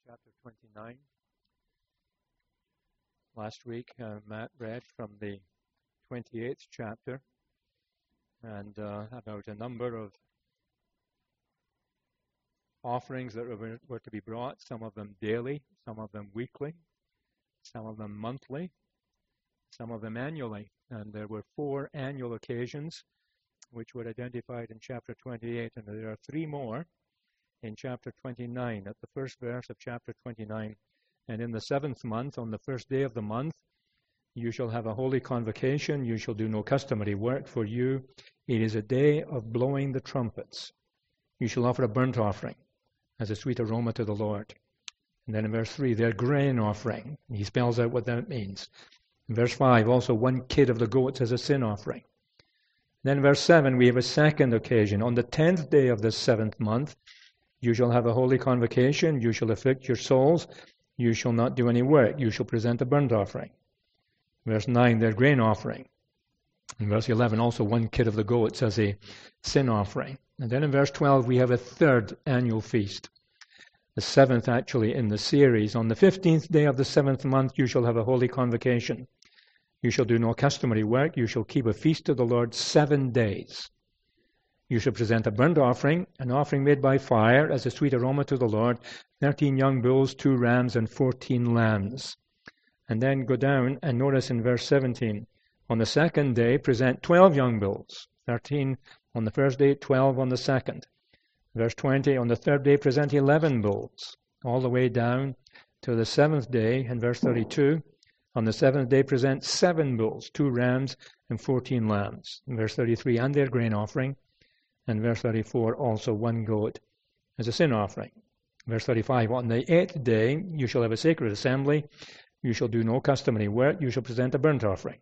chapter 29. Last week, Matt read from the 28th chapter and about a number of offerings that were to be brought, some of them daily, some of them weekly, some of them monthly, some of them annually. And there were 4 annual occasions which were identified in chapter 28, and there are 3 more in chapter 29, at the first verse of chapter 29. And in the 7th month, on the first day of the month, you shall have a holy convocation. You shall do no customary work for you. It is a day of blowing the trumpets. You shall offer a burnt offering as a sweet aroma to the Lord. And then in verse 3, their grain offering. He spells out what that means. In verse 5, also 1 kid of the goats as a sin offering. Then in verse 7, we have a second occasion. On the 10th day of this 7th month, you shall have a holy convocation. You shall afflict your souls. You shall not do any work. You shall present a burnt offering. Verse 9, their grain offering. In verse 11, also 1 kid of the goats as a sin offering. And then in verse 12, we have a third annual feast. The 7th actually in the series. On the 15th day of the 7th month, you shall have a holy convocation. You shall do no customary work. You shall keep a feast to the Lord 7 days. You shall present a burnt offering, an offering made by fire as a sweet aroma to the Lord, 13 young bulls, 2 rams, and 14 lambs. And then go down and notice in verse 17, on the 2nd day, present 12 young bulls, 13 on the first day, 12 on the 2nd. Verse 20, on the 3rd day, present 11 bulls, all the way down to the 7th day. And verse 32, on the 7th day, present 7 bulls, 2 rams, and 14 lambs. In verse 33, and their grain offering. And verse 34, also 1 goat as a sin offering. Verse 35, on the 8th day, you shall have a sacred assembly. You shall do no customary work. You shall present a burnt offering.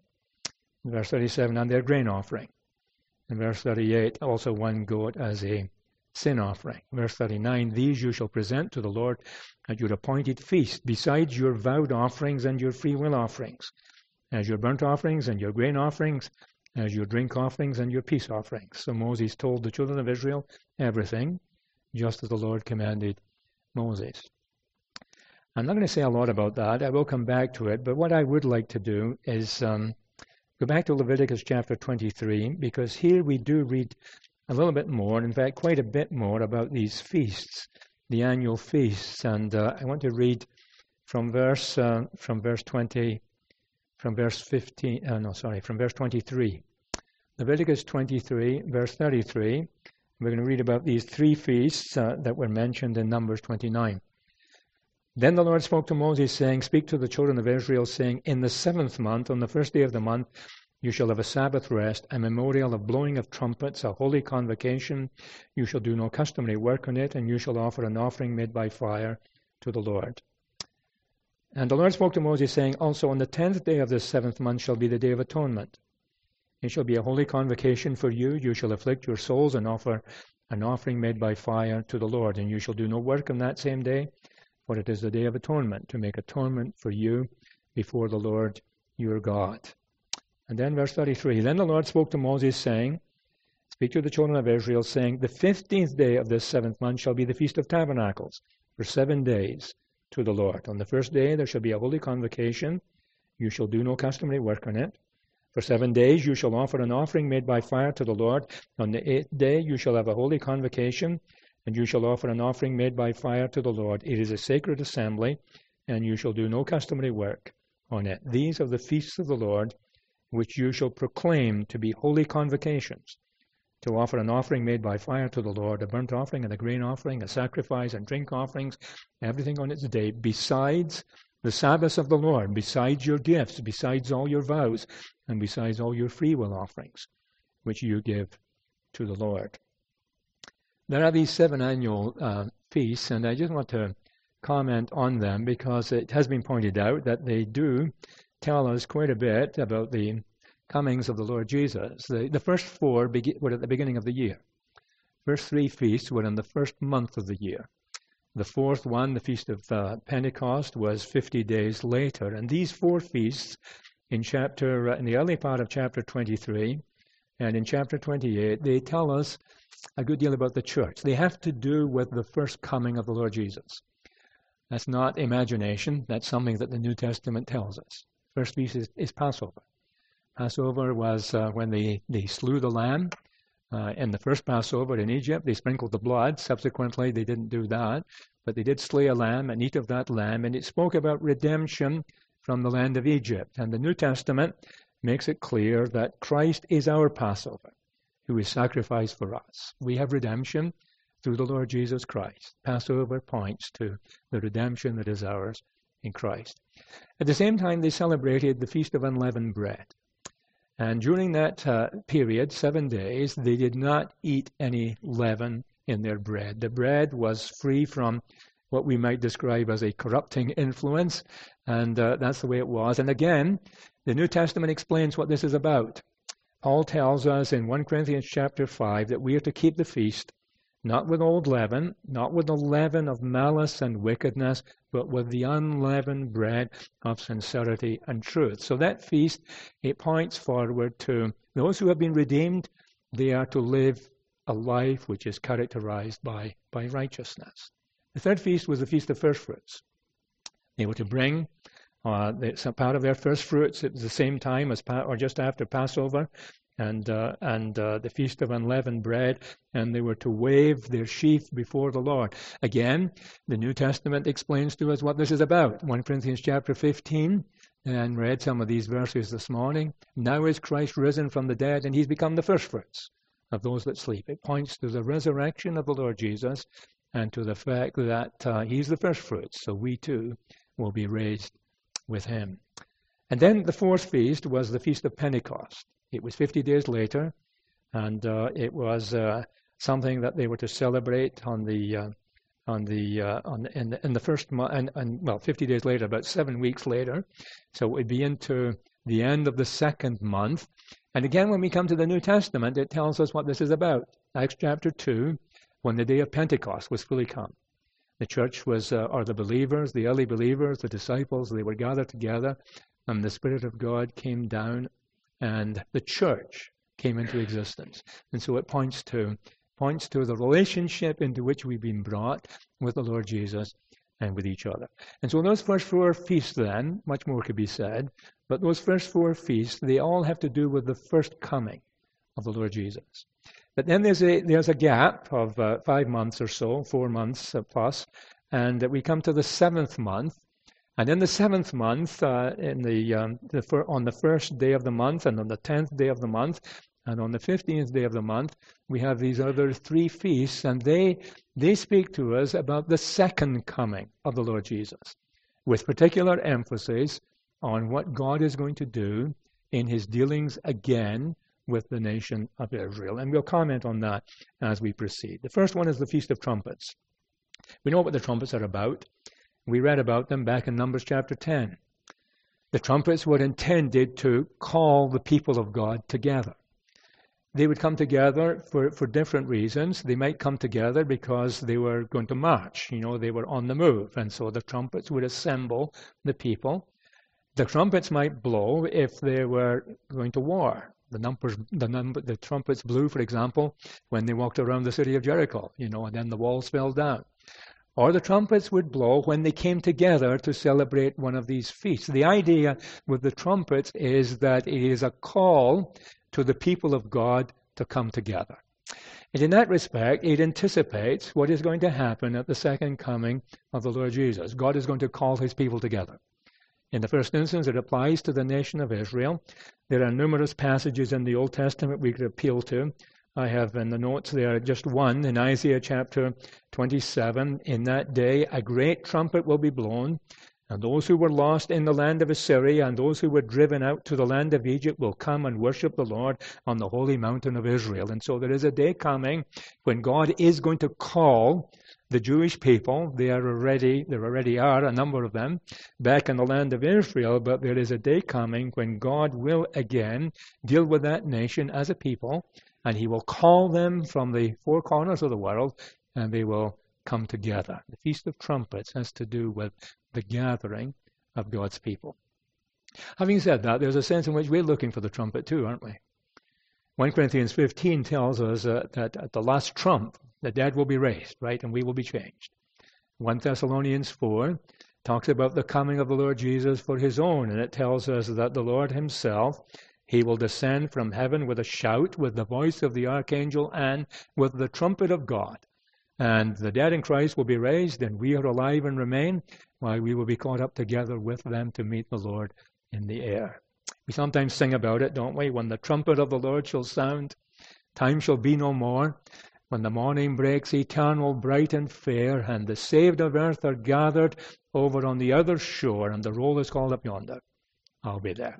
In verse 37, and their grain offering. In verse 38, also 1 goat as a sin offering. Verse 39, these you shall present to the Lord at your appointed feast, besides your vowed offerings and your freewill offerings, as your burnt offerings and your grain offerings, as your drink offerings and your peace offerings. So Moses told the children of Israel everything, just as the Lord commanded Moses. I'm not going to say a lot about that. I will come back to it. But what I would like to do is go back to Leviticus chapter 23, because here we do read a little bit more, in fact, quite a bit more about these feasts, the annual feasts. And I want to read from verse 23. Leviticus 23, verse 33. We're going to read about these 3 feasts that were mentioned in Numbers 29. Then the Lord spoke to Moses, saying, speak to the children of Israel, saying, in the 7th month, on the first day of the month, you shall have a Sabbath rest, a memorial of blowing of trumpets, a holy convocation. You shall do no customary work on it, and you shall offer an offering made by fire to the Lord. And the Lord spoke to Moses, saying, also on the 10th day of this 7th month shall be the Day of Atonement. It shall be a holy convocation for you. You shall afflict your souls and offer an offering made by fire to the Lord. And you shall do no work on that same day, for it is the Day of Atonement, to make atonement for you before the Lord your God. And then verse 33, then the Lord spoke to Moses, saying, speak to the children of Israel, saying, the 15th day of this 7th month shall be the Feast of Tabernacles, for 7 days to the Lord. On the first day there shall be a holy convocation. You shall do no customary work on it. For 7 days you shall offer an offering made by fire to the Lord. On the 8th day you shall have a holy convocation, and you shall offer an offering made by fire to the Lord. It is a sacred assembly, and you shall do no customary work on it. These are the feasts of the Lord, which you shall proclaim to be holy convocations, to offer an offering made by fire to the Lord, a burnt offering and a grain offering, a sacrifice and drink offerings, everything on its day, besides the Sabbaths of the Lord, besides your gifts, besides all your vows, and besides all your freewill offerings, which you give to the Lord. There are these 7 annual feasts, and I just want to comment on them because it has been pointed out that they do tell us quite a bit about the comings of the Lord Jesus. The first 4 were at the beginning of the year. First 3 feasts were in the first month of the year. The 4th one, the Feast of Pentecost, was 50 days later. And these 4 feasts in the early part of chapter 23 and in chapter 28, they tell us a good deal about the church. They have to do with the first coming of the Lord Jesus. That's not imagination. That's something that the New Testament tells us. First feast is Passover. Passover was when they slew the lamb. In the first Passover in Egypt, they sprinkled the blood. Subsequently, they didn't do that. But they did slay a lamb and eat of that lamb. And it spoke about redemption from the land of Egypt. And the New Testament makes it clear that Christ is our Passover, who is sacrificed for us. We have redemption through the Lord Jesus Christ. Passover points to the redemption that is ours in Christ. At the same time, they celebrated the Feast of Unleavened Bread. And during that period, 7 days, they did not eat any leaven in their bread. The bread was free from what we might describe as a corrupting influence, and that's the way it was. And again, the New Testament explains what this is about. Paul tells us in 1 Corinthians chapter 5 that we are to keep the feast not with old leaven, not with the leaven of malice and wickedness, but with the unleavened bread of sincerity and truth. So that feast, it points forward to those who have been redeemed. They are to live a life which is characterized by righteousness. The third feast was the Feast of First Fruits. They were to bring some part of their first fruits at the same time as or just after Passover, and the Feast of Unleavened Bread, and they were to wave their sheaf before the Lord. Again, the New Testament explains to us what this is about. 1 Corinthians chapter 15, and read some of these verses this morning. Now is Christ risen from the dead, and he's become the firstfruits of those that sleep. It points to the resurrection of the Lord Jesus and to the fact that he's the firstfruits, so we too will be raised with him. And then the fourth feast was the Feast of Pentecost. It was 50 days later, and it was something that they were to celebrate in the first month, and 50 days later, about 7 weeks later. So it would be into the end of the second month. And again, when we come to the New Testament, it tells us what this is about. Acts chapter 2, when the day of Pentecost was fully come. The church was, or the believers, the early believers, the disciples, they were gathered together, and the Spirit of God came down, and the church came into existence. And so it points to the relationship into which we've been brought with the Lord Jesus and with each other. And so those first four feasts then, much more could be said, but those first four feasts, they all have to do with the first coming of the Lord Jesus. But then there's a gap of 5 months or so, 4 months plus, and we come to the seventh month. And in the seventh month, on the first day of the month, and on the 10th day of the month, and on the 15th day of the month, we have these other 3 feasts, and they speak to us about the second coming of the Lord Jesus, with particular emphasis on what God is going to do in his dealings again with the nation of Israel. And we'll comment on that as we proceed. The first one is the Feast of Trumpets. We know what the trumpets are about. We read about them back in Numbers chapter 10. The trumpets were intended to call the people of God together. They would come together for different reasons. They might come together because they were going to march. They were on the move. And so the trumpets would assemble the people. The trumpets might blow if they were going to war. The trumpets blew, for example, when they walked around the city of Jericho, and then the walls fell down. Or the trumpets would blow when they came together to celebrate one of these feasts. The idea with the trumpets is that it is a call to the people of God to come together. And in that respect, it anticipates what is going to happen at the second coming of the Lord Jesus. God is going to call his people together. In the first instance, it applies to the nation of Israel. There are numerous passages in the Old Testament we could appeal to. I have in the notes there just one in Isaiah chapter 27. In that day, a great trumpet will be blown, and those who were lost in the land of Assyria and those who were driven out to the land of Egypt will come and worship the Lord on the holy mountain of Israel. And so there is a day coming when God is going to call the Jewish people. There already are a number of them back in the land of Israel, but there is a day coming when God will again deal with that nation as a people, and he will call them from the four corners of the world, and they will come together. The Feast of Trumpets has to do with the gathering of God's people. Having said that, there's a sense in which we're looking for the trumpet too, aren't we? 1 Corinthians 15 tells us that at the last trump, the dead will be raised, right, and we will be changed. 1 Thessalonians 4 talks about the coming of the Lord Jesus for his own, and it tells us that the Lord himself, he will descend from heaven with a shout, with the voice of the archangel, and with the trumpet of God. And the dead in Christ will be raised, and we are alive and remain, while we will be caught up together with them to meet the Lord in the air. We sometimes sing about it, don't we? When the trumpet of the Lord shall sound, time shall be no more. When the morning breaks eternal, bright and fair, and the saved of earth are gathered over on the other shore, and the roll is called up yonder, I'll be there.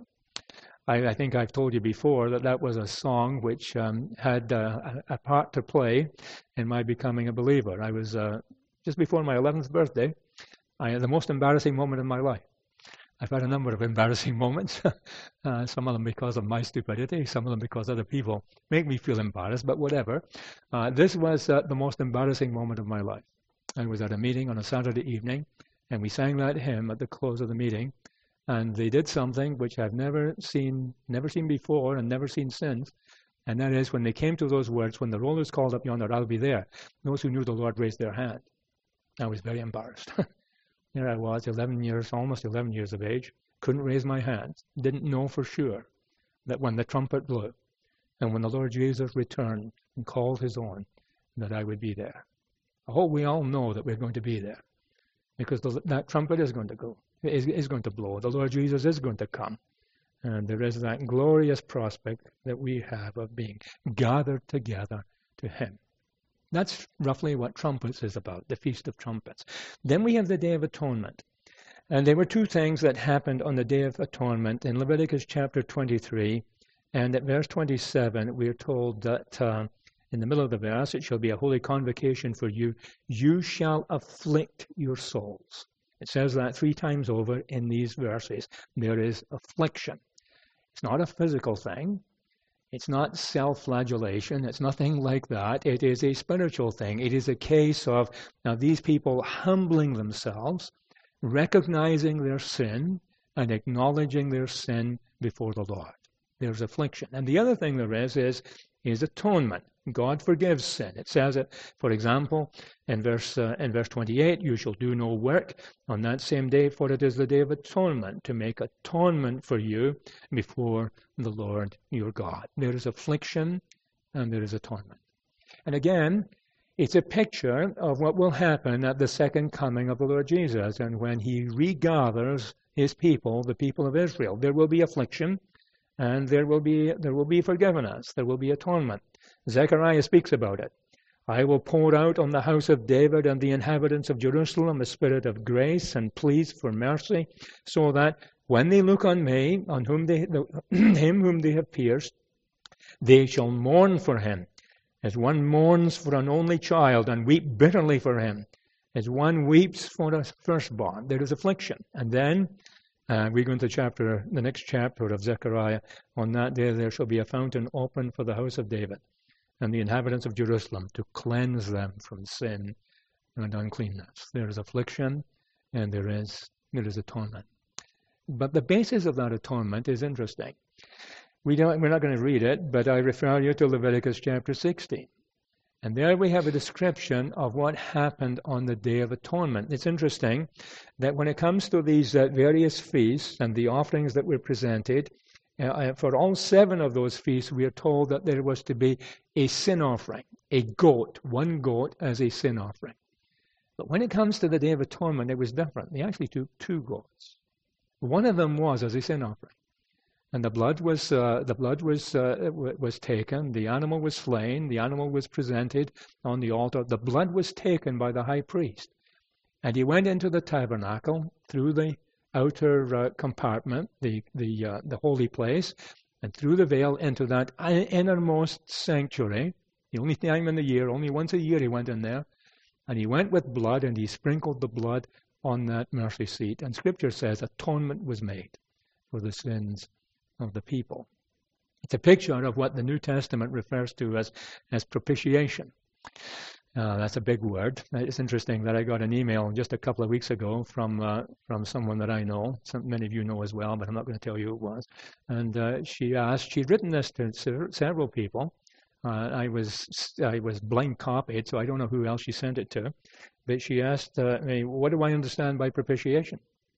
I think I've told you before that was a song which had a part to play in my becoming a believer. I was, just before my 11th birthday, I had the most embarrassing moment in my life. I've had a number of embarrassing moments, some of them because of my stupidity, some of them because other people make me feel embarrassed, but whatever. This was the most embarrassing moment of my life. I was at a meeting on a Saturday evening, and we sang that hymn at the close of the meeting, and they did something which I've never seen before and never seen since, and that is when they came to those words, when the roll is called up yonder, I'll be there. Those who knew the Lord raised their hand. I was very embarrassed. There I was, almost 11 years of age, couldn't raise my hand, didn't know for sure that when the trumpet blew and when the Lord Jesus returned and called his own, that I would be there. I hope we all know that we're going to be there, because that trumpet is going to go, is going to blow. The Lord Jesus is going to come, and there is that glorious prospect that we have of being gathered together to him. That's roughly what trumpets is about, the Feast of Trumpets. Then we have the Day of Atonement. And there were two things that happened on the Day of Atonement. In Leviticus chapter 23 and at verse 27, we are told that in the middle of the verse, it shall be a holy convocation for you. You shall afflict your souls. It says that 3 times over in these verses. There is affliction. It's not a physical thing. It's not self-flagellation. It's nothing like that. It is a spiritual thing. It is a case of now these people humbling themselves, recognizing their sin, and acknowledging their sin before the Lord. There's affliction. And the other thing there is atonement. God forgives sin. It says it, for example, in verse 28, you shall do no work on that same day, for it is the day of atonement, to make atonement for you before the Lord your God. There is affliction and there is atonement. And again, it's a picture of what will happen at the second coming of the Lord Jesus, and when he regathers his people, the people of Israel. There will be affliction, and there will be forgiveness. There will be atonement. Zechariah speaks about it. I will pour out on the house of David and the inhabitants of Jerusalem a spirit of grace and pleas for mercy, so that when they look on me, on him whom they have pierced, they shall mourn for him, as one mourns for an only child, and weep bitterly for him, as one weeps for a firstborn. There is affliction. And then we go into the next chapter of Zechariah. On that day there shall be a fountain opened for the house of David and the inhabitants of Jerusalem, to cleanse them from sin and uncleanness. There is affliction and there is atonement. But the basis of that atonement is interesting. We're not going to read it, but I refer you to Leviticus chapter 16. And there we have a description of what happened on the Day of Atonement. It's interesting that when it comes to these various feasts and the offerings that were presented, for all 7 of those feasts, we are told that there was to be a sin offering, a goat, one goat as a sin offering. But when it comes to the Day of Atonement, it was different. They actually took 2 goats. One of them was as a sin offering. And the blood was taken. The animal was slain. The animal was presented on the altar. The blood was taken by the high priest, and he went into the tabernacle through the outer compartment, the holy place, and through the veil into that innermost sanctuary. The only time in the year, only once a year, he went in there, and he went with blood, and he sprinkled the blood on that mercy seat. And Scripture says atonement was made for the sins of the people. It's a picture of what the New Testament refers to as propitiation. That's a big word. It's interesting that I got an email just a couple of weeks ago from someone that I know. Many of you know as well, but I'm not going to tell you who it was. And she'd written this to several people. I was blind copied, so I don't know who else she sent it to. But she asked me, what do I understand by propitiation?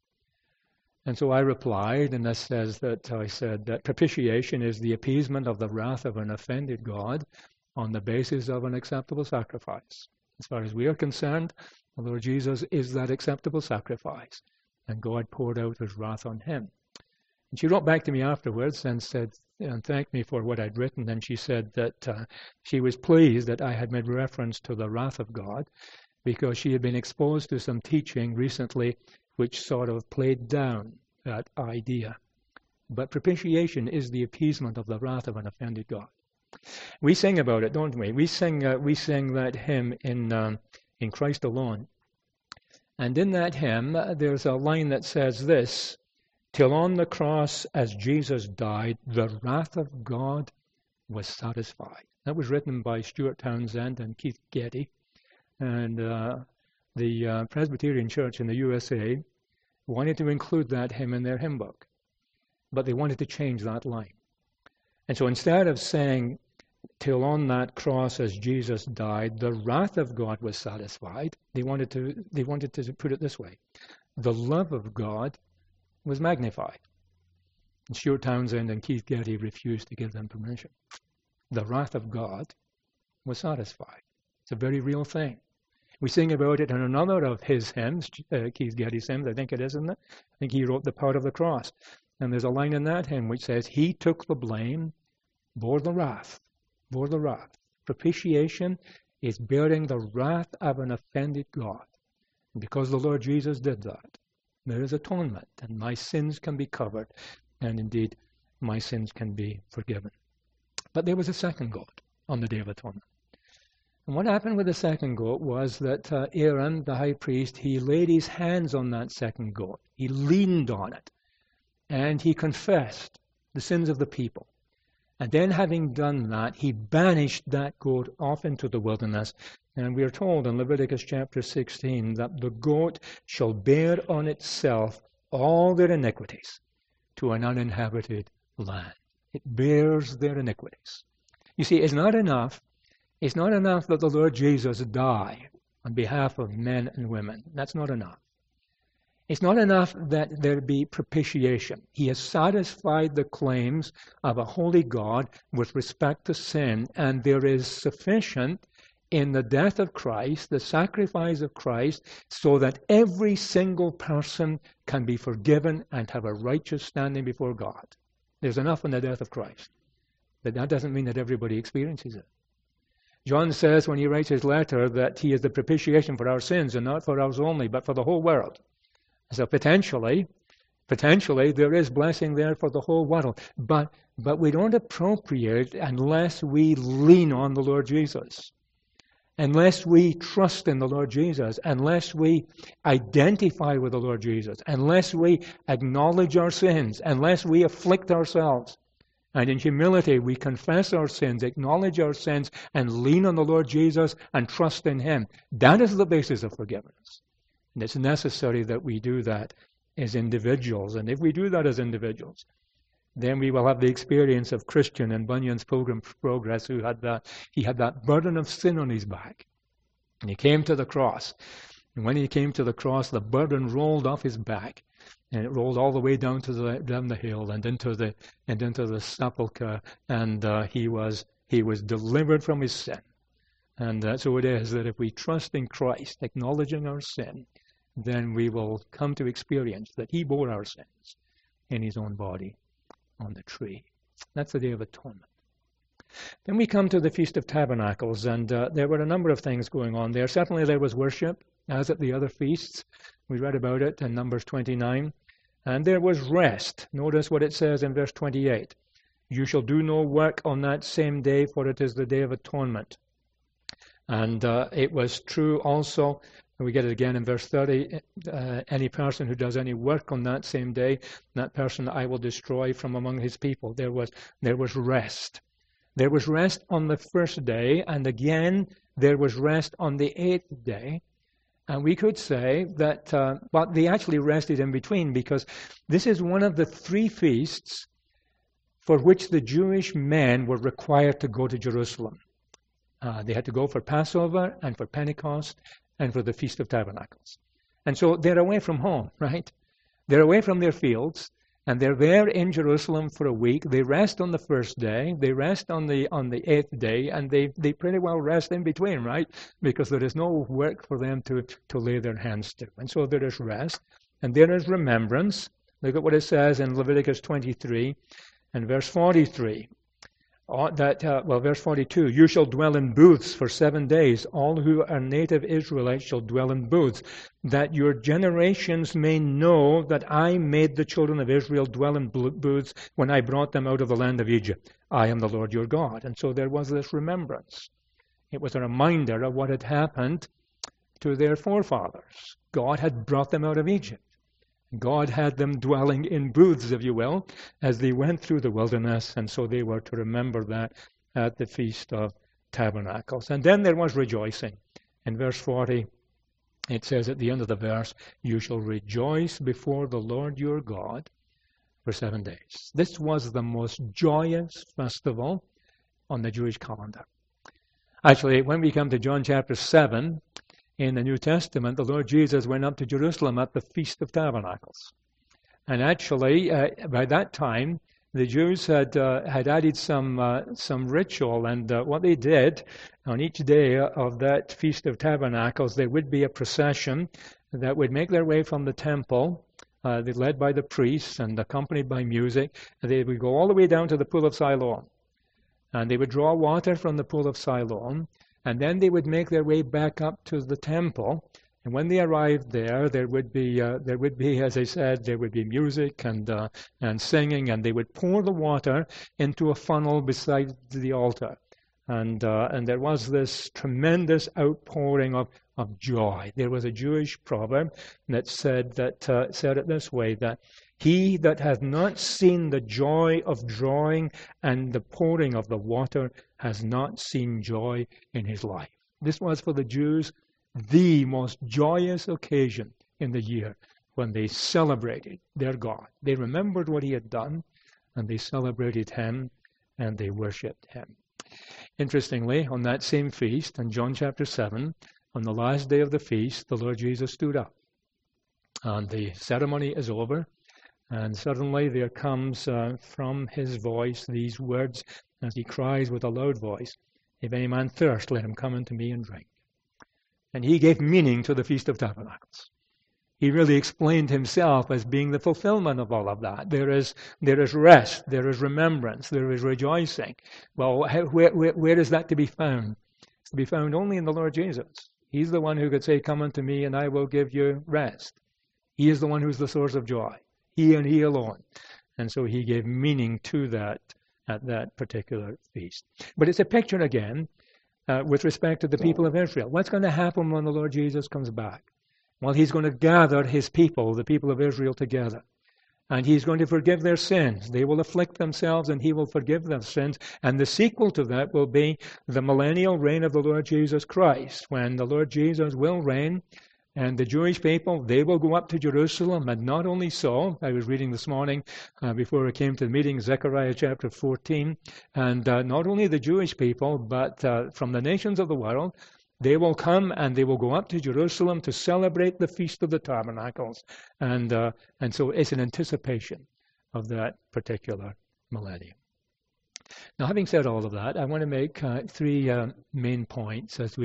And so I replied, and this says that I said that propitiation is the appeasement of the wrath of an offended God on the basis of an acceptable sacrifice. As far as we are concerned, the Lord Jesus is that acceptable sacrifice, and God poured out his wrath on him. And she wrote back to me afterwards and said, and thanked me for what I'd written, and she said that she was pleased that I had made reference to the wrath of God, because she had been exposed to some teaching recently which sort of played down that idea. But propitiation is the appeasement of the wrath of an offended God. We sing about it, don't we? We sing that hymn in Christ alone. And in that hymn, there's a line that says this, till on the cross as Jesus died, the wrath of God was satisfied. That was written by Stuart Townsend and Keith Getty. And the Presbyterian Church in the USA wanted to include that hymn in their hymn book. But they wanted to change that line. And so instead of saying, till on that cross as Jesus died, the wrath of God was satisfied, they wanted to put it this way. The love of God was magnified. And Stuart Townsend and Keith Getty refused to give them permission. The wrath of God was satisfied. It's a very real thing. We sing about it in another of his hymns, Keith Getty's hymns, I think it is, isn't it? I think he wrote The Power of the Cross. And there's a line in that hymn which says, he took the blame, bore the wrath, bore the wrath. Propitiation is bearing the wrath of an offended God. And because the Lord Jesus did that, there is atonement, and my sins can be covered, and indeed, my sins can be forgiven. But there was a second goat on the Day of Atonement. And what happened with the second goat was that Aaron, the high priest, he laid his hands on that second goat. He leaned on it, and he confessed the sins of the people. And then having done that, he banished that goat off into the wilderness. And we are told in Leviticus chapter 16 that the goat shall bear on itself all their iniquities to an uninhabited land. It bears their iniquities. You see, it's not enough that the Lord Jesus die on behalf of men and women. That's not enough. It's not enough that there be propitiation. He has satisfied the claims of a holy God with respect to sin, and there is sufficient in the death of Christ, the sacrifice of Christ, so that every single person can be forgiven and have a righteous standing before God. There's enough in the death of Christ. But that doesn't mean that everybody experiences it. John says when he writes his letter that he is the propitiation for our sins, and not for ours only, but for the whole world. So potentially there is blessing there for the whole world. But we don't appropriate unless we lean on the Lord Jesus. Unless we trust in the Lord Jesus, unless we identify with the Lord Jesus, unless we acknowledge our sins, unless we afflict ourselves, and in humility we confess our sins, acknowledge our sins, and lean on the Lord Jesus and trust in Him. That is the basis of forgiveness. And it's necessary that we do that as individuals. And if we do that as individuals, then we will have the experience of Christian in Bunyan's Pilgrim's Progress, he had that burden of sin on his back. And he came to the cross. And when he came to the cross, the burden rolled off his back. And it rolled all the way down the hill and into the sepulchre. And he was delivered from his sin. And so it is that if we trust in Christ, acknowledging our sin, then we will come to experience that He bore our sins in His own body on the tree. That's the Day of Atonement. Then we come to the Feast of Tabernacles, and there were a number of things going on there. Certainly there was worship, as at the other feasts. We read about it in Numbers 29. And there was rest. Notice what it says in verse 28. You shall do no work on that same day, for it is the Day of Atonement. And it was true also, and we get it again in verse 30, any person who does any work on that same day, that person I will destroy from among his people. There was rest. There was rest on the first day, and again there was rest on the 8th day. And we could say that, but they actually rested in between, because this is one of the 3 feasts for which the Jewish men were required to go to Jerusalem. They had to go for Passover and for Pentecost, and for the Feast of Tabernacles. And so they're away from home, right? They're away from their fields, and they're there in Jerusalem for a week. They rest on the first day, they rest on the 8th day, and they pretty well rest in between, right? Because there is no work for them to lay their hands to. And so there is rest, and there is remembrance. Look at what it says in Leviticus 23 and verse 43. Verse 42, you shall dwell in booths for 7 days. All who are native Israelites shall dwell in booths, that your generations may know that I made the children of Israel dwell in booths when I brought them out of the land of Egypt. I am the Lord your God. And so there was this remembrance. It was a reminder of what had happened to their forefathers. God had brought them out of Egypt. God had them dwelling in booths, if you will, as they went through the wilderness, and so they were to remember that at the Feast of Tabernacles. And then there was rejoicing. In verse 40, it says at the end of the verse, you shall rejoice before the Lord your God for 7 days. This was the most joyous festival on the Jewish calendar. Actually, when we come to John chapter 7, in the New Testament, the Lord Jesus went up to Jerusalem at the Feast of Tabernacles. And actually, by that time, the Jews had added some ritual, and what they did on each day of that Feast of Tabernacles, there would be a procession that would make their way from the temple, led by the priests and accompanied by music. They would go all the way down to the pool of Siloam, and they would draw water from the pool of Siloam. And then they would make their way back up to the temple. And when they arrived there, there would be, as I said, there would be music and singing, and they would pour the water into a funnel beside the altar. And there was this tremendous outpouring of joy. There was a Jewish proverb that said it this way, that he that hath not seen the joy of drawing and the pouring of the water has not seen joy in his life. This was for the Jews the most joyous occasion in the year when they celebrated their God. They remembered what he had done, and they celebrated him, and they worshipped him. Interestingly, on that same feast, in John chapter 7, on the last day of the feast, the Lord Jesus stood up. And the ceremony is over, and suddenly there comes from his voice these words as he cries with a loud voice, if any man thirst, let him come unto me and drink. And he gave meaning to the Feast of Tabernacles. He really explained himself as being the fulfillment of all of that. There is rest, there is remembrance, there is rejoicing. Well, where is that to be found? It's to be found only in the Lord Jesus. He's the one who could say, come unto me and I will give you rest. He is the one who's the source of joy. He and he alone. And so he gave meaning to that at that particular feast. But it's a picture again with respect to the people of Israel. What's going to happen when the Lord Jesus comes back? Well, he's going to gather his people, the people of Israel, together. And he's going to forgive their sins. They will afflict themselves and he will forgive their sins. And the sequel to that will be the millennial reign of the Lord Jesus Christ, when the Lord Jesus will reign. And the Jewish people, they will go up to Jerusalem. And not only so, I was reading this morning before I came to the meeting, Zechariah chapter 14. And not only the Jewish people, but from the nations of the world, they will come and they will go up to Jerusalem to celebrate the Feast of the Tabernacles. And so it's an anticipation of that particular millennium. Now, having said all of that, I want to make three main points as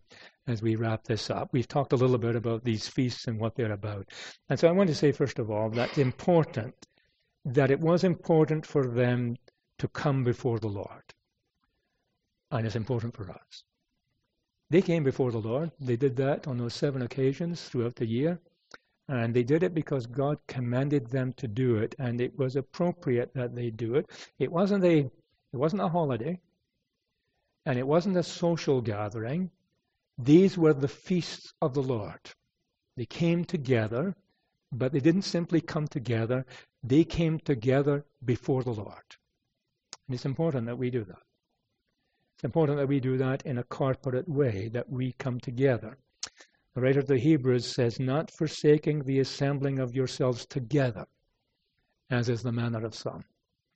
we wrap this up. We've talked a little bit about these feasts and what they're about. And so I want to say, first of all, that it was important for them to come before the Lord. And it's important for us. They came before the Lord. They did that on those 7 occasions throughout the year. And they did it because God commanded them to do it. And it was appropriate that they do it. It wasn't a holiday. And it wasn't a social gathering. These were the feasts of the Lord. They came together, but they didn't simply come together. They came together before the Lord. And it's important that we do that. It's important that we do that in a corporate way, that we come together. The writer of the Hebrews says, not forsaking the assembling of yourselves together, as is the manner of some.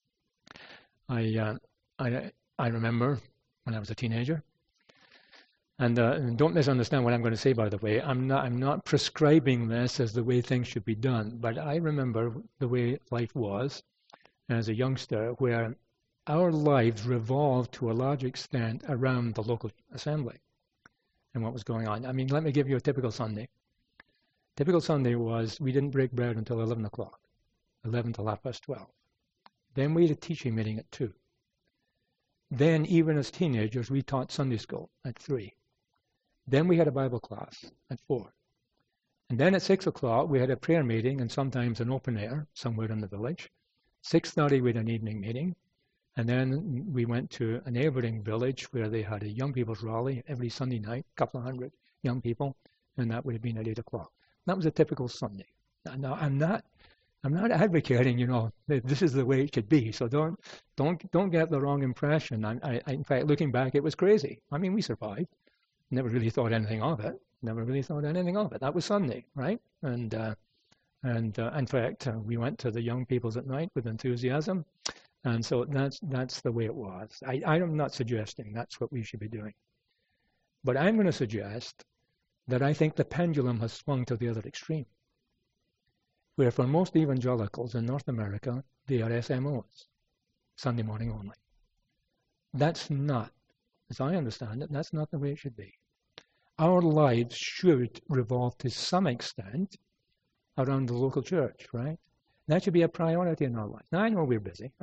I remember when I was a teenager, And don't misunderstand what I'm going to say, by the way. I'm not prescribing this as the way things should be done. But I remember the way life was as a youngster, where our lives revolved to a large extent around the local assembly and what was going on. I mean, let me give you a typical Sunday. Typical Sunday was we didn't break bread until 11 o'clock, 11 till 12:30. Then we had a teaching meeting at 2. Then, even as teenagers, we taught Sunday school at 3. Then we had a Bible class at 4. And then at 6 o'clock, we had a prayer meeting and sometimes an open air somewhere in the village. 6:30, we had an evening meeting. And then we went to a neighboring village where they had a young people's rally every Sunday night, a couple of hundred young people, and that would have been at 8 o'clock. That was a typical Sunday. Now, I'm not advocating, that this is the way it should be. So don't get the wrong impression. In fact, looking back, it was crazy. I mean, we survived. Never really thought anything of it. That was Sunday, right? And in fact, we went to the young people's at night with enthusiasm. And so that's the way it was. I'm not suggesting that's what we should be doing. But I'm going to suggest that I think the pendulum has swung to the other extreme, where for most evangelicals in North America, they are SMOs, Sunday morning only. That's not, as I understand it, that's not the way it should be. Our lives should revolve to some extent around the local church, right? That should be a priority in our lives. Now, I know we're busy.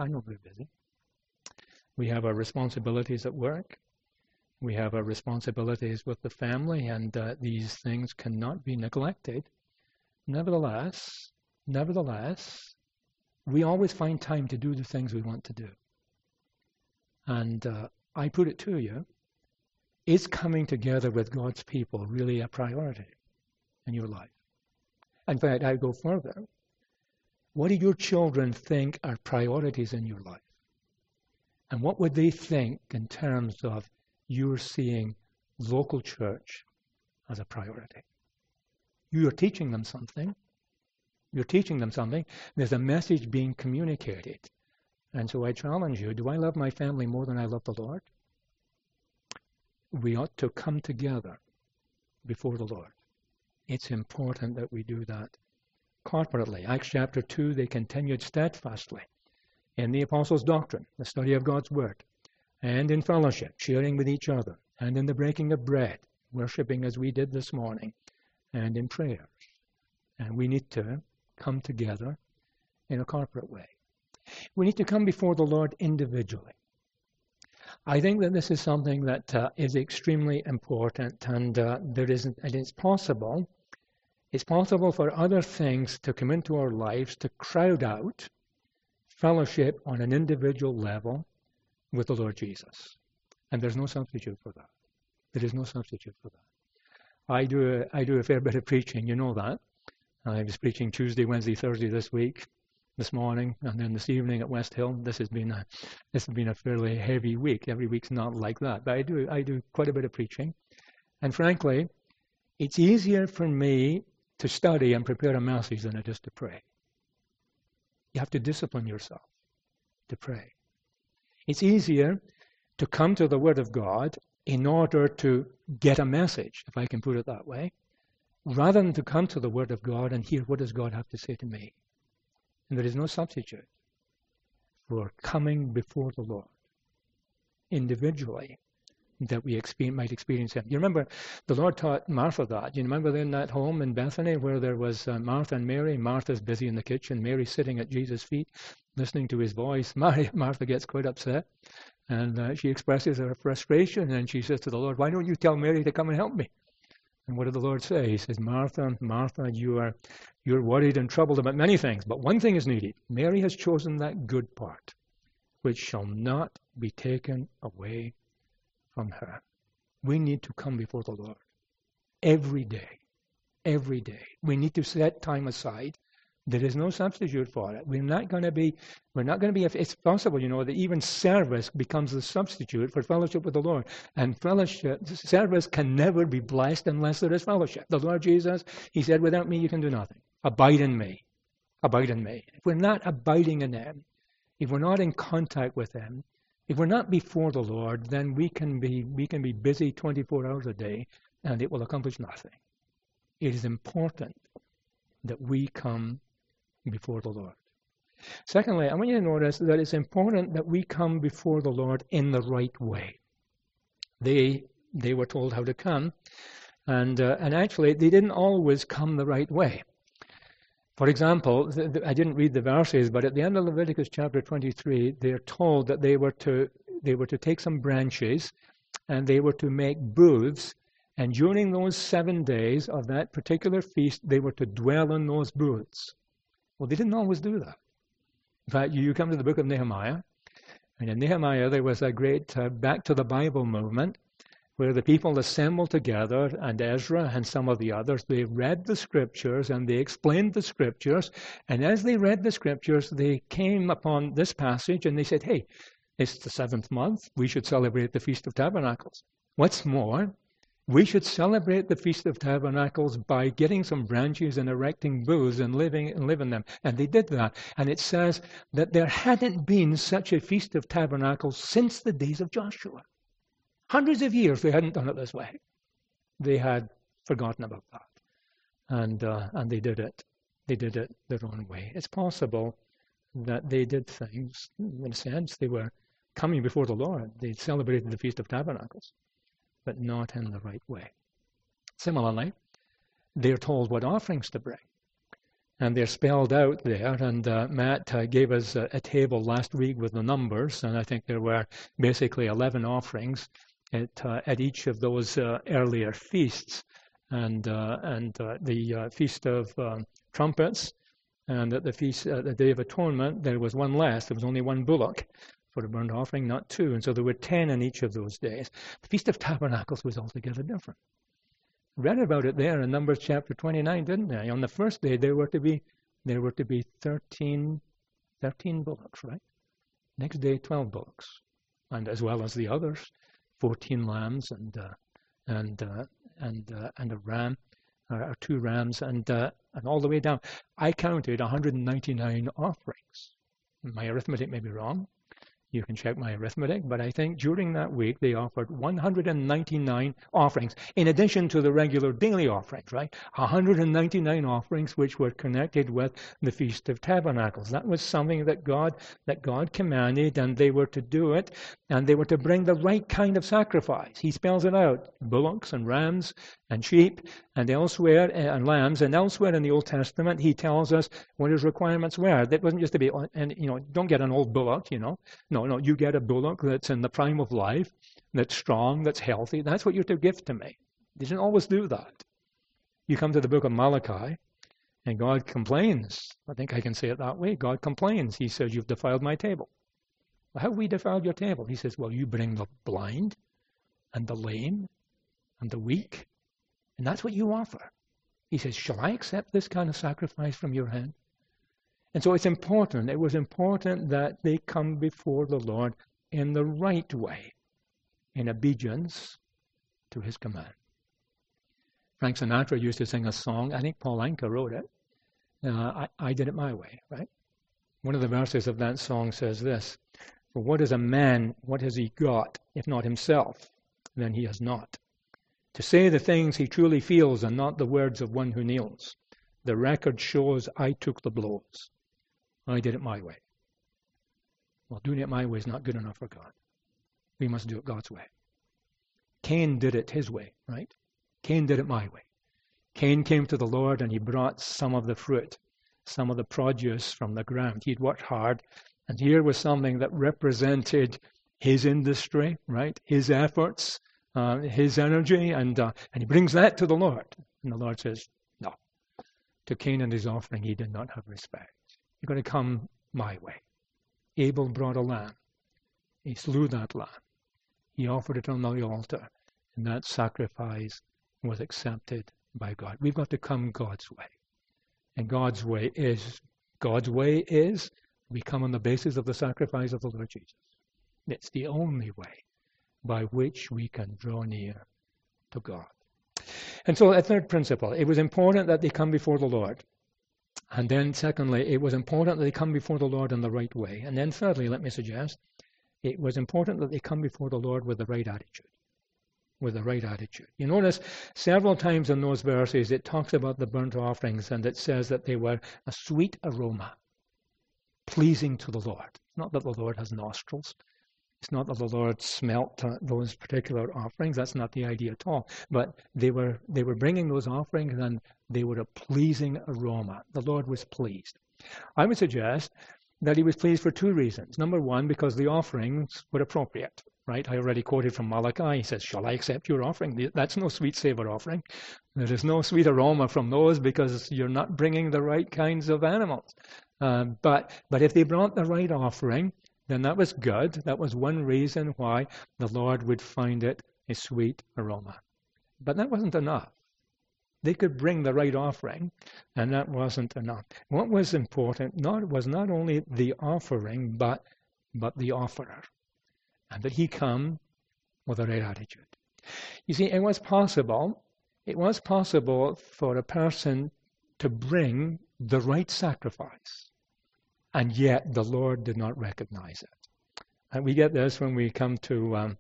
We have our responsibilities at work. We have our responsibilities with the family, and these things cannot be neglected. Nevertheless, we always find time to do the things we want to do. And I put it to you, is coming together with God's people really a priority in your life? In fact, I go further. What do your children think are priorities in your life? And what would they think in terms of you're seeing local church as a priority? You are teaching them something. There's a message being communicated. And so I challenge you, do I love my family more than I love the Lord? We ought to come together before the Lord. It's important that we do that corporately. Acts chapter 2, they continued steadfastly in the apostles' doctrine, the study of God's word, and in fellowship, sharing with each other, and in the breaking of bread, worshiping as we did this morning, and in prayers. And we need to come together in a corporate way. We need to come before the Lord individually. I think that this is something that is extremely important, and it's possible for other things to come into our lives to crowd out fellowship on an individual level with the Lord Jesus. And there's no substitute for that. There is no substitute for that. I do a fair bit of preaching, you know that. I was preaching Tuesday, Wednesday, Thursday this morning, and then this evening at West Hill. This has been a fairly heavy week. Every week's not like that, but I do quite a bit of preaching. And frankly, it's easier for me to study and prepare a message than it is to pray. You have to discipline yourself to pray. It's easier to come to the Word of God in order to get a message, if I can put it that way, rather than to come to the Word of God and hear, what does God have to say to me? And there is no substitute for coming before the Lord individually, that we might experience Him. You remember the Lord taught Martha that. You remember in that home in Bethany where there was Martha and Mary. Martha's busy in the kitchen. Mary's sitting at Jesus' feet, listening to His voice. Martha gets quite upset, and she expresses her frustration, and she says to the Lord, "Why don't you tell Mary to come and help me?" And what did the Lord say? He says, "Martha, Martha, you're worried and troubled about many things, but one thing is needed. Mary has chosen that good part, which shall not be taken away from her." We need to come before the Lord every day. Every day. We need to set time aside. There is no substitute for it. We're not going to be, if it's possible, that even service becomes the substitute for fellowship with the Lord. And service can never be blessed unless there is fellowship. The Lord Jesus, He said, "Without me you can do nothing. Abide in me. Abide in me." If we're not abiding in Him, if we're not in contact with Him, If we're not before the Lord, then we can be busy 24 hours a day, and it will accomplish nothing. It is important that we come before the Lord. Secondly, I want you to notice that it's important that we come before the Lord in the right way. They were told how to come, and actually they didn't always come the right way. For example, I didn't read the verses, but at the end of Leviticus chapter 23, they're told that they were to take some branches and they were to make booths, and during those 7 days of that particular feast, they were to dwell in those booths. Well, they didn't always do that. In fact, you come to the book of Nehemiah, and in Nehemiah there was a great back to the Bible movement where the people assembled together, and Ezra and some of the others, they read the scriptures and they explained the scriptures, and as they read the scriptures, they came upon this passage and they said, hey, it's the 7th month, we should celebrate the Feast of Tabernacles. What's more, we should celebrate the Feast of Tabernacles by getting some branches and erecting booths and live in them. And they did that. And it says that there hadn't been such a Feast of Tabernacles since the days of Joshua. Hundreds of years they hadn't done it this way. They had forgotten about that. And they did it. They did it their own way. It's possible that they did things, in a sense, they were coming before the Lord. They celebrated the Feast of Tabernacles, but not in the right way. Similarly, they're told what offerings to bring. And they're spelled out there, and Matt gave us a table last week with the numbers, and I think there were basically 11 offerings at each of those earlier feasts. And the Feast of Trumpets, and at the Day of Atonement, there was one less. There was only one bullock for a burnt offering, not two. And so there were 10 in each of those days. The Feast of Tabernacles was altogether different. Read about it there in Numbers chapter 29, didn't they? On the first day, there were to be 13 bullocks, right? Next day, 12 bullocks, and as well as the others, 14 lambs and a ram, or 2 rams, and all the way down. I counted 199 offerings. My arithmetic may be wrong. You can check my arithmetic, but I think during that week they offered 199 offerings, in addition to the regular daily offerings, right? 199 offerings which were connected with the Feast of Tabernacles. That was something that God commanded, and they were to do it, and they were to bring the right kind of sacrifice. He spells it out: bullocks and rams and sheep and elsewhere, and lambs, and elsewhere in the Old Testament he tells us what his requirements were. That wasn't just to be, and don't get an old bullock, No, you get a bullock that's in the prime of life, that's strong, that's healthy. That's what you're to give to me. He didn't always do that. You come to the book of Malachi, and God complains. I think I can say it that way. God complains. He says, you've defiled my table. Well, how have we defiled your table? He says, well, you bring the blind and the lame and the weak, and that's what you offer. He says, shall I accept this kind of sacrifice from your hand? And so it's important. It was important that they come before the Lord in the right way, in obedience to his command. Frank Sinatra used to sing a song. I think Paul Anka wrote it. I did it my way, right? One of the verses of that song says this: for what is a man, what has he got, if not himself? Then he has not. To say the things he truly feels and not the words of one who kneels. The record shows I took the blows. I did it my way. Well, doing it my way is not good enough for God. We must do it God's way. Cain did it his way, right? Cain did it my way. Cain came to the Lord and he brought some of the fruit, some of the produce from the ground. He'd worked hard, and here was something that represented his industry, right? His efforts, his energy, and he brings that to the Lord. And the Lord says, no. To Cain and his offering, he did not have respect. You're going to come my way. Abel brought a lamb. He slew that lamb. He offered it on the altar, and that sacrifice was accepted by God. We've got to come God's way. And God's way is we come on the basis of the sacrifice of the Lord Jesus. It's the only way by which we can draw near to God. And so a third principle, it was important that they come before the Lord. And then secondly, it was important that they come before the Lord in the right way. And then thirdly, let me suggest, It was important that they come before the Lord with the right attitude. With the right attitude. You notice several times in those verses it talks about the burnt offerings, and it says that they were a sweet aroma, pleasing to the Lord. Not that the Lord has nostrils. It's not that the Lord smelt those particular offerings. That's not the idea at all. But they were bringing those offerings, and they were a pleasing aroma. The Lord was pleased. I would suggest that he was pleased for two reasons. Number one, because the offerings were appropriate. Right? I already quoted from Malachi. He says, "Shall I accept your offering?" That's no sweet savor offering. There is no sweet aroma from those because you're not bringing the right kinds of animals. But if they brought the right offering, then that was good. That was one reason why the Lord would find it a sweet aroma. But that wasn't enough. They could bring the right offering, and that wasn't enough. What was important was not only the offering, but the offerer, and that he come with the right attitude. You see, it was possible for a person to bring the right sacrifice, and yet the Lord did not recognize it. And we get this when we come to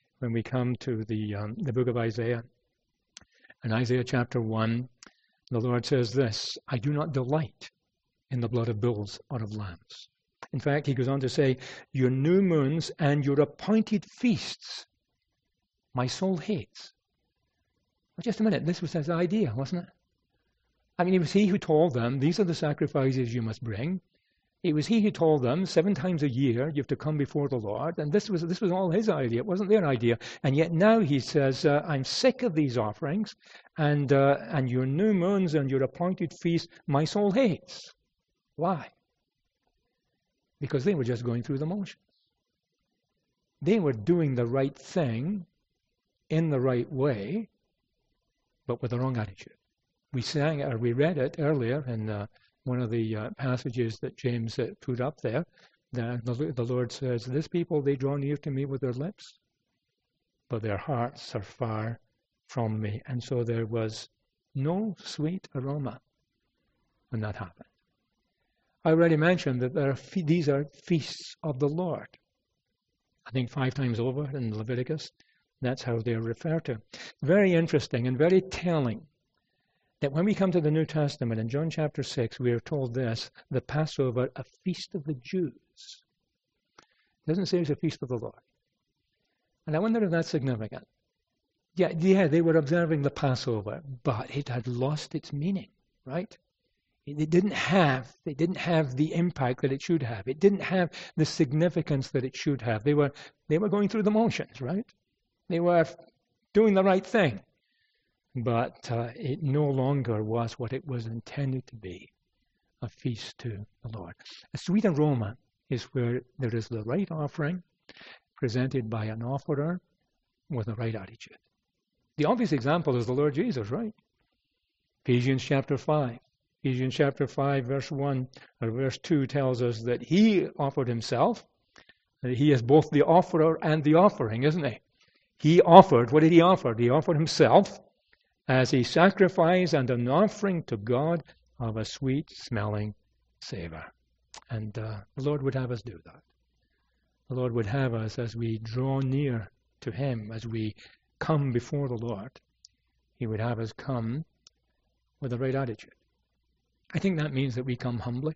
the book of Isaiah. In Isaiah chapter 1, the Lord says this, "I do not delight in the blood of bulls or of lambs." In fact, he goes on to say, "Your new moons and your appointed feasts, my soul hates." Well, just a minute, this was his idea, wasn't it? I mean, it was he who told them, these are the sacrifices you must bring. It was he who told them 7 times a year you have to come before the Lord, and this was all his idea. It wasn't their idea. And yet now he says, "I'm sick of these offerings, and your new moons and your appointed feasts, my soul hates." Why? Because they were just going through the motions. They were doing the right thing in the right way, but with the wrong attitude. We read it earlier in one of the passages that James put up there. The Lord says, "This people, they draw near to me with their lips, but their hearts are far from me." And so there was no sweet aroma when that happened. I already mentioned that these are feasts of the Lord. I think 5 times over in Leviticus, that's how they're referred to. Very interesting and very telling that when we come to the New Testament, in John chapter 6, we are told this, the Passover, a feast of the Jews. It doesn't say it's a feast of the Lord. And I wonder if that's significant. Yeah, they were observing the Passover, but it had lost its meaning, right? It didn't have the impact that it should have. It didn't have the significance that it should have. They were going through the motions, right? They were doing the right thing. But it no longer was what it was intended to be, a feast to the Lord. A sweet aroma is where there is the right offering presented by an offerer with the right attitude. The obvious example is the Lord Jesus, right? Ephesians chapter 5. Ephesians chapter 5, verse 1 or verse 2 tells us that he offered himself. He is both the offerer and the offering, isn't he? He offered, what did he offer? He offered himself as a sacrifice and an offering to God of a sweet-smelling savor. And the Lord would have us do that. The Lord would have us, as we draw near to him, as we come before the Lord, he would have us come with the right attitude. I think that means that we come humbly.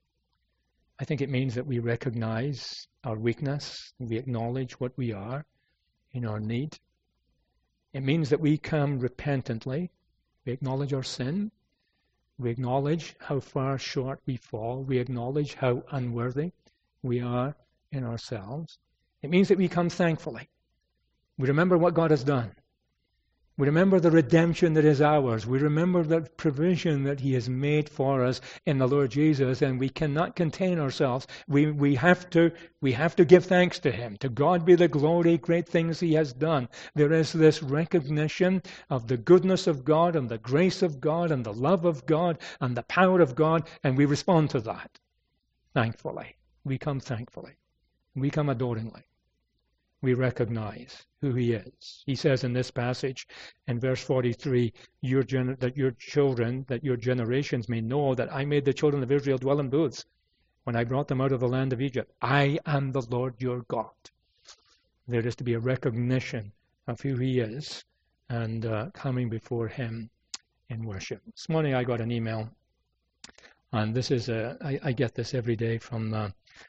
I think it means that we recognize our weakness, we acknowledge what we are in our need. It means that we come repentantly, we acknowledge our sin, we acknowledge how far short we fall, we acknowledge how unworthy we are in ourselves. It means that we come thankfully. We remember what God has done. We remember the redemption that is ours. We remember the provision that he has made for us in the Lord Jesus, and we cannot contain ourselves. We have to give thanks to him. To God be the glory, great things he has done. There is this recognition of the goodness of God and the grace of God and the love of God and the power of God, and we respond to that thankfully. We come thankfully. We come adoringly. We recognize who he is. He says in this passage, in verse 43, that your generations may know that I made the children of Israel dwell in booths when I brought them out of the land of Egypt. I am the Lord your God. There is to be a recognition of who He is and coming before Him in worship. This morning I got an email, and this is I get this every day from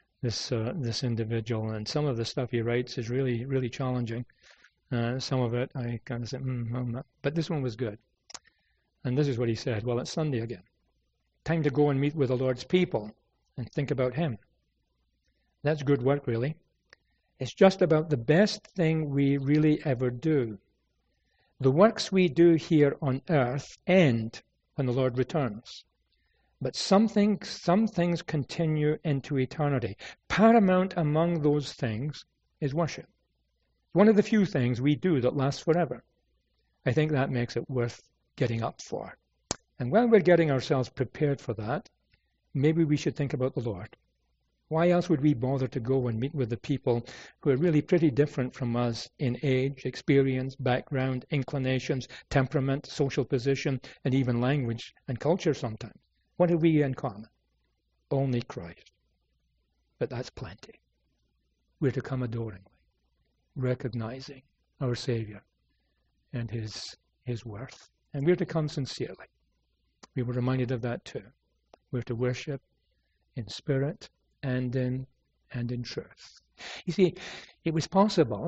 this individual, and some of the stuff he writes is really, really challenging. Some of it I kind of say, but this one was good. And this is what he said: well, it's Sunday again. Time to go and meet with the Lord's people and think about Him. That's good work, really. It's just about the best thing we really ever do. The works we do here on earth end when the Lord returns. But some things continue into eternity. Paramount among those things is worship. One of the few things we do that lasts forever. I think that makes it worth getting up for. And while we're getting ourselves prepared for that, maybe we should think about the Lord. Why else would we bother to go and meet with the people who are really pretty different from us in age, experience, background, inclinations, temperament, social position, and even language and culture sometimes? What have we in common? Only Christ. But that's plenty. We're to come adoringly, recognizing our Savior and His worth. And we're to come sincerely. We were reminded of that too. We're to worship in spirit and in truth. You see, it was possible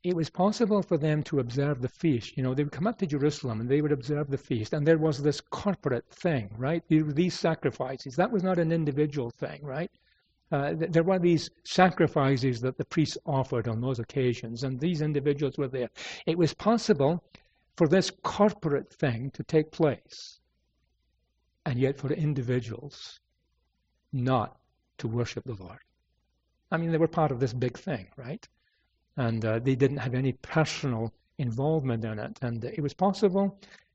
for them to observe the feast. They would come up to Jerusalem and they would observe the feast, and there was this corporate thing, right? These sacrifices. That was not an individual thing, right? There were these sacrifices that the priests offered on those occasions, and these individuals were there. It was possible for this corporate thing to take place, and yet for individuals not to worship the Lord. I mean, they were part of this big thing, right? And they didn't have any personal involvement in it. And it was possible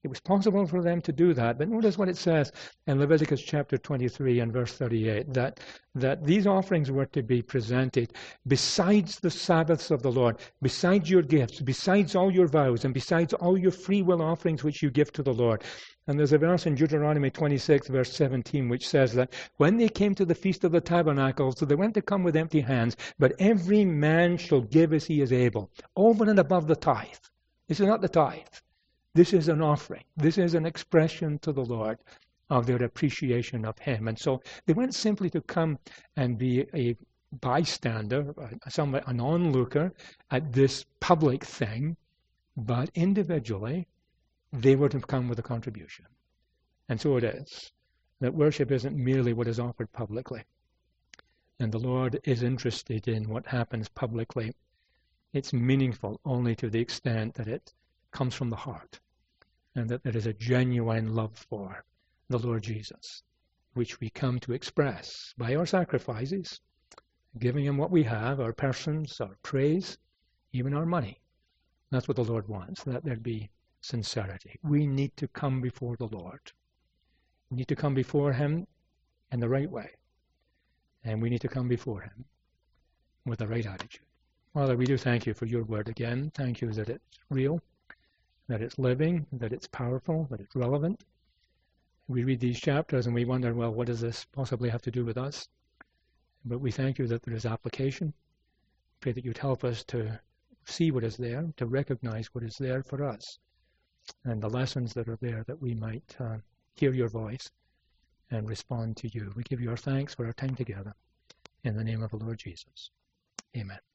for them to do that. But notice what it says in Leviticus chapter 23 and verse 38, that these offerings were to be presented besides the Sabbaths of the Lord, besides your gifts, besides all your vows, and besides all your free will offerings which you give to the Lord. And there's a verse in Deuteronomy 26, verse 17, which says that when they came to the Feast of the Tabernacles, so they went to come with empty hands, but every man shall give as he is able, over and above the tithe. This is not the tithe. This is an offering. This is an expression to the Lord of their appreciation of Him. And so they weren't simply to come and be a bystander, an onlooker at this public thing, but individually they were to come with a contribution. And so it is that worship isn't merely what is offered publicly. And the Lord is interested in what happens publicly. It's meaningful only to the extent that it comes from the heart, and that there is a genuine love for the Lord Jesus, which we come to express by our sacrifices, giving Him what we have, our persons, our praise, even our money. That's what the Lord wants, that there be sincerity. We need to come before the Lord. We need to come before Him in the right way, and we need to come before Him with the right attitude. Father, we do thank You for Your word again. Thank You that it's real, that it's living, that it's powerful, that it's relevant. We read these chapters and we wonder, well, what does this possibly have to do with us? But we thank You that there is application. Pray that You'd help us to see what is there, to recognize what is there for us, and the lessons that are there, that we might hear Your voice and respond to You. We give You our thanks for our time together. In the name of the Lord Jesus. Amen.